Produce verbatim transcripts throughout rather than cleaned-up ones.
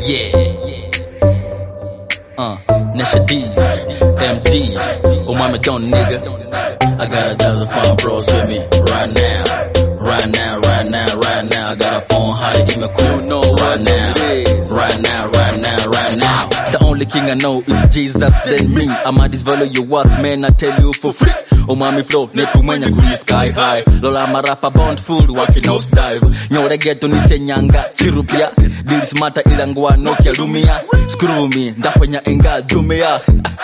Yeah. Uh, Nesha D, M G, oh mama don't nigga. I got a dozen fun bros with me right now. Right now, right now, right now. I got a phone, how to even cool, no, right now. Right now, right now, right now. The only king I know is Jesus, then me. I'ma disvalue your worth, man, I tell you for free. Oh mommy flow, neku mwenya kuli sky high. Lola marapa bound full, waki nose dive. Nyore geto ni senyanga, chirupia. Deals mata ilangwa nokia lumia. Screw me, ndafanya enga jumia.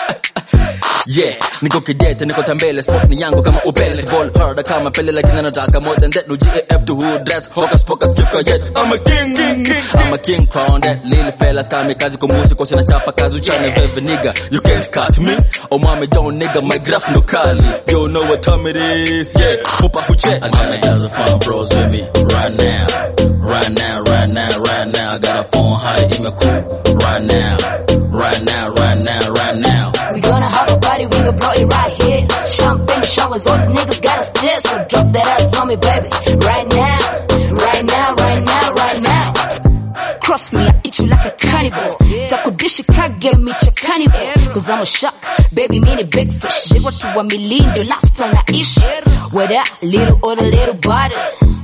Yeah, niko kidete, niko tambele. Spot ni yangu kama upele. Ball hard kama pele, lakini nataka more than that. No G A F to hood dress, hocus pocus, keep quiet. I'm a king, king, king. I'm a king crown that little fellas. Kame kazi kumusi kwa sina chapa kazi uchane veve nigga. You can't catch me. Oh mommy don't nigga, my graph no kali. You know what time it is, yeah. Pupa huche. I got a dozen fun bros with me right now. Right now, right now, right now. I got a phone, how to even cool. Right now, right now, right now, right now. We gonna have a party, we gon' blow it right here. Champagne showers, all these niggas got us there. So drop that ass on me, baby. Right now, right now, right now, right now. Cross me, I eat you like a cannibal. Takudishi kage me cha cannibal. Cause I'm a shark, baby, mini big fish. Zero to a million, the last time I ish. With that little or the little body.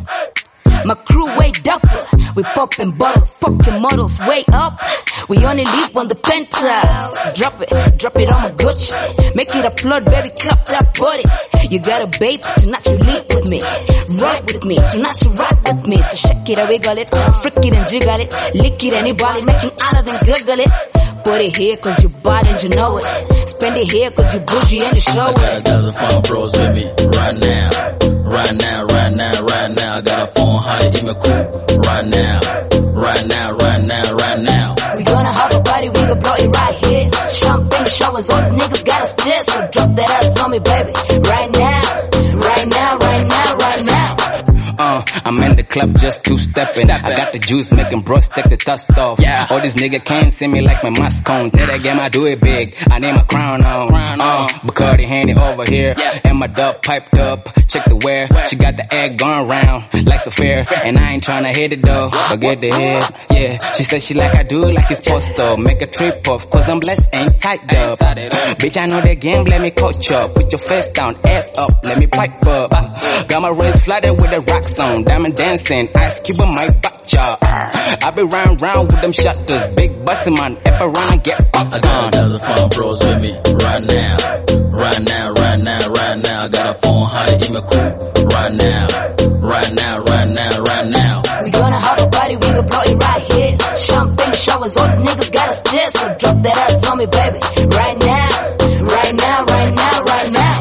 My crew way dapper. We poppin' bottles, fucking models way up. We only live on the penthouse. Drop it, drop it on my Gucci. Make it upload, baby, clap that body. You got a babe, tonight you live with me. Ride with me, tonight you ride with me. So shake it, I wiggle it, freak it and jiggle it. Lick it, anybody making out of them giggle it. Put it here cause you bought and you know it. Spend it here cause you bougie and you show it. I got a dozen fun bros with me right now. Right now, right now, right now. I got a phone, how to even cool. Right now, right now, right now, right now. We gonna have a party, we gon' blow it right here. Champagne showers, all these niggas got us there. So drop that ass on me, baby. Right now, right now, right now, right now. Uh, I'm in the club just two-stepping. I got the juice making bros take the dust off. Yeah. All these niggas can't see me like my mask on. Tell that game I do it big. I need my crown on. Crown on. Uh, Bacardi Handy over here. Yeah. And my dub piped up. Check the wear. She got the egg going round like a fair. And I ain't tryna hit it though. Forget the head. Yeah. She said she like I do it like it's supposed to. Make a trip off. Cause I'm blessed, ain't tight up. Bitch, I know that game. Let me coach up. Put your face down, ass up. Let me pipe up. Got my wrist flooded with the rocks on. Diamond dancing. Ice cube on my butt, y'all. I be round round with them shutters. Big button man. If I run, I get fucked. I got a dozen fun bros with me right now. Right now, right now, right now. I got a phone, how to even cool. Right now, right now, right now, right now. We gonna have a party, we gon' blow it right here. Champagne showers, all these niggas got us there. So drop that ass on me, baby. Right now, right now, right now, right now.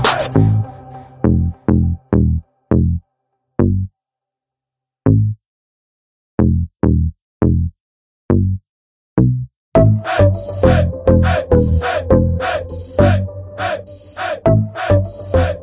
Thank you.